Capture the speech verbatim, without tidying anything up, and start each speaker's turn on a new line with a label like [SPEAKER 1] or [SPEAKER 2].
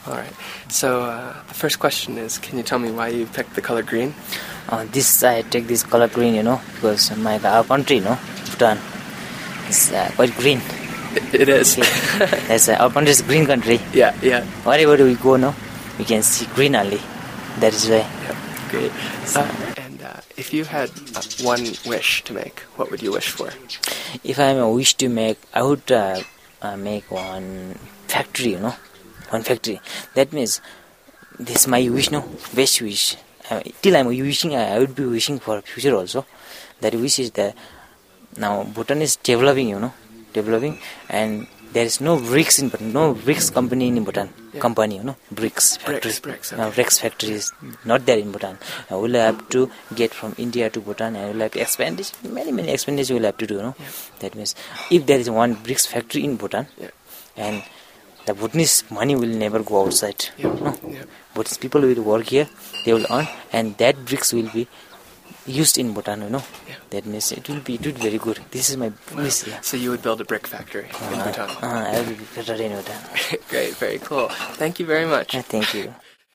[SPEAKER 1] All right. So uh, the first question is, can you tell me why you picked the color green?
[SPEAKER 2] Uh, this I take this color green, you know, because my our country, you know, Bhutan, is uh, quite green.
[SPEAKER 1] It, it is.
[SPEAKER 2] Okay. That's uh, our country is green country.
[SPEAKER 1] Yeah, yeah.
[SPEAKER 2] Wherever we go, no, we can see green only. That is why.
[SPEAKER 1] Yep. Great. Uh, and uh, if you had uh, one wish to make, what would you wish for?
[SPEAKER 2] If I am a wish to make, I would uh, uh, make one factory, you know, one factory. That means this is my wish, no, best wish. Uh, till I'm wishing, I, I would be wishing for future also. That wish is that now Bhutan is developing, you know, developing, and there is no bricks in Bhutan, no bricks company in Bhutan,
[SPEAKER 1] yeah.
[SPEAKER 2] company, you know, bricks factory.
[SPEAKER 1] Bricks, bricks. Okay.
[SPEAKER 2] Now bricks factory is not there in Bhutan. Uh, we'll have to get from India to Bhutan, and we'll have to expand this. Many, many expenditure we'll have to do, you know.
[SPEAKER 1] Yeah.
[SPEAKER 2] That means if there is one bricks factory in Bhutan,
[SPEAKER 1] yeah.
[SPEAKER 2] and the Bhutanese money will never go outside.
[SPEAKER 1] Yeah.
[SPEAKER 2] No?
[SPEAKER 1] Yeah.
[SPEAKER 2] Bhutanese people will work here, they will earn, and that bricks will be used in Bhutan, you know.
[SPEAKER 1] Yeah.
[SPEAKER 2] That means it will be, it will be very good. This is my wish. Yeah.
[SPEAKER 1] So you would build a brick factory in
[SPEAKER 2] Uh,
[SPEAKER 1] Bhutan?
[SPEAKER 2] uh, I will be better in Bhutan.
[SPEAKER 1] Great, very cool. Thank you very much.
[SPEAKER 2] Uh, thank you.